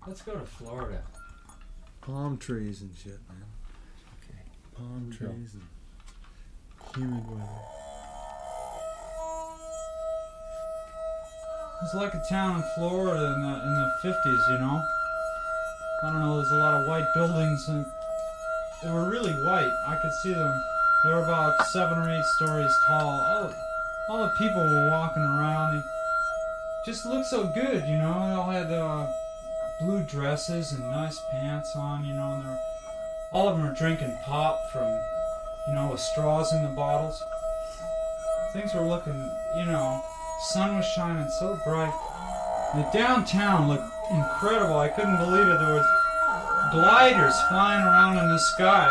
Let's go to Florida. Palm trees and shit, man. Okay. Palm trees and humid weather. It's like a town in Florida in the 50s, you know? I don't know, there's a lot of white buildings and they were really white. I could see them. They were about 7 or 8 stories tall. All the people were walking around. They just looked so good, you know? They all had blue dresses and nice pants on, you know, and all of them were drinking pop from, you know, with straws in the bottles. Things were looking, you know, sun was shining so bright. The downtown looked incredible. I couldn't believe it. There was gliders flying around in the sky.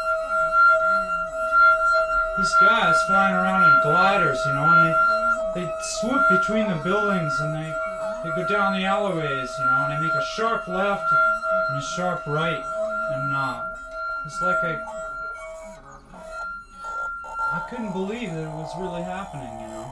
These guys flying around in gliders, you know, and they swoop between the buildings and they go down the alleyways, you know, and they make a sharp left and a sharp right. And it's like I couldn't believe that it was really happening, you know.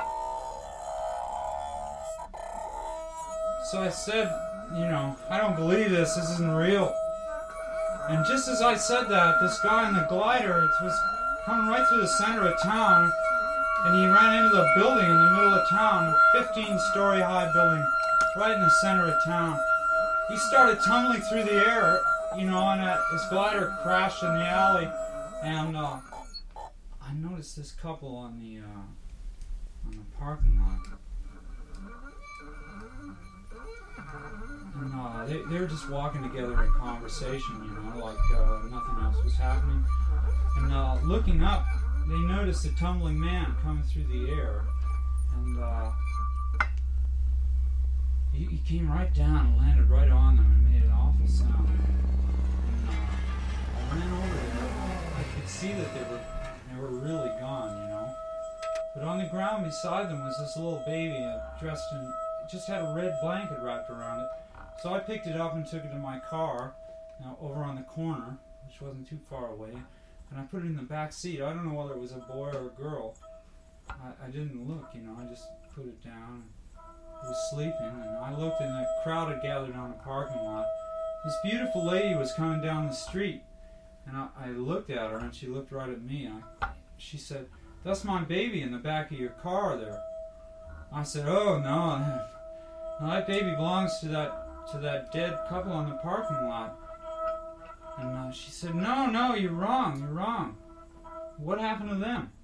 So I said, you know, I don't believe this isn't real. And just as I said that, this guy in the glider was coming right through the center of town, and he ran into the building in the middle of town, a 15-story high building, right in the center of town. He started tumbling through the air, you know, and his glider crashed in the alley, and I noticed this couple on the parking lot. And they were just walking together in conversation, you know, like nothing else was happening. And looking up, they noticed a tumbling man coming through the air. And he came right down and landed right on them and made an awful sound. And I ran over there. I could see that they were really gone, you know. But on the ground beside them was this little baby dressed in, just had a red blanket wrapped around it. So I picked it up and took it to my car, over on the corner, which wasn't too far away, and I put it in the back seat. I don't know whether it was a boy or a girl. I didn't look, you know, I just put it down. It was sleeping, and I looked, and a crowd had gathered on the parking lot. This beautiful lady was coming down the street, and I looked at her, and she looked right at me. She said, "That's my baby in the back of your car there." I said, "Oh, no, that baby belongs to that dead couple on the parking lot." And she said, no, you're wrong. What happened to them?